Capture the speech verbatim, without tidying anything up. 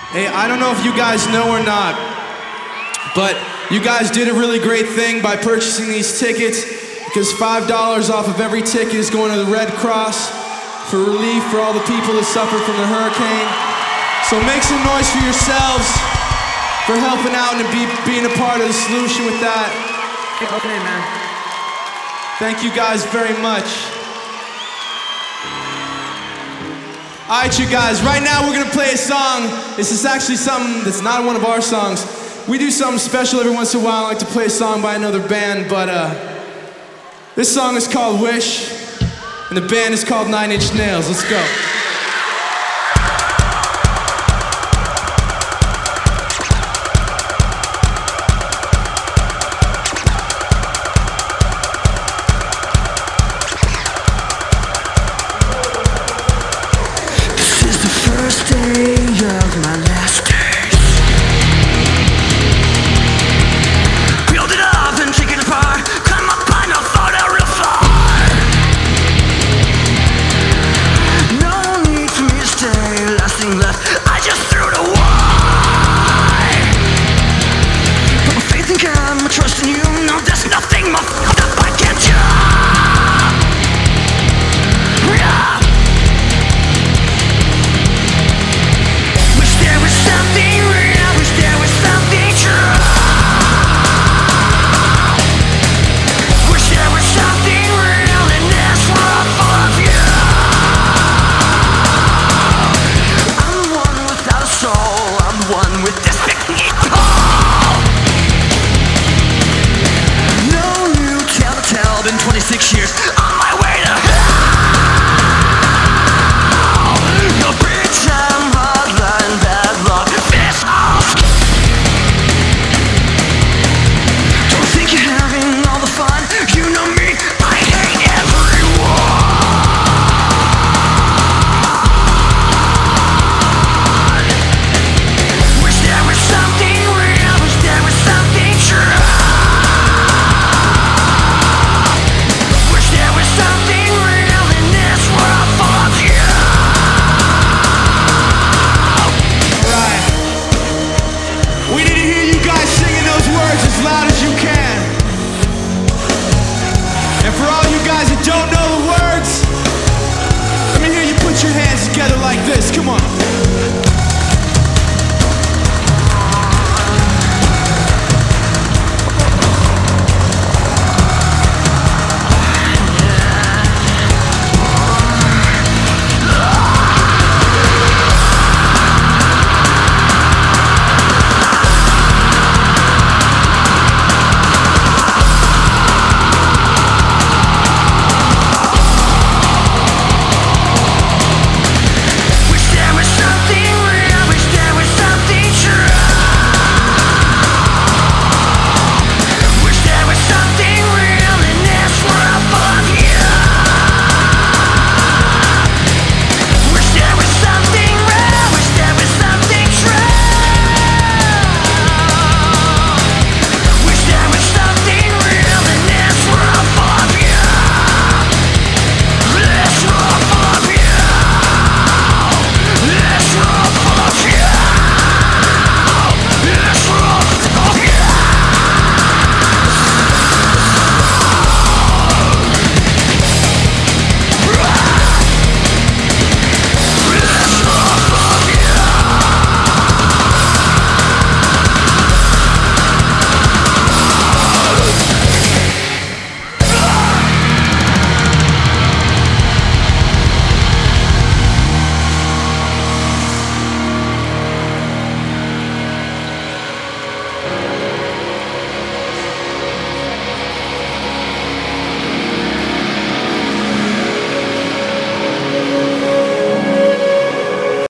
Hey, I don't know if you guys know or not, but you guys did a really great thing by purchasing these tickets, because five dollars off of every ticket is going to the Red Cross for relief for all the people that suffered from the hurricane. So make some noise for yourselves for helping out and be, being a part of the solution with that. Okay, man. Thank you guys very much. All right, you guys, right now we're gonna play a song. This is actually something that's not one of our songs. We do something special every once in a while. I like to play a song by another band, but uh, this song is called Wish, and the band is called Nine Inch Nails. Let's go.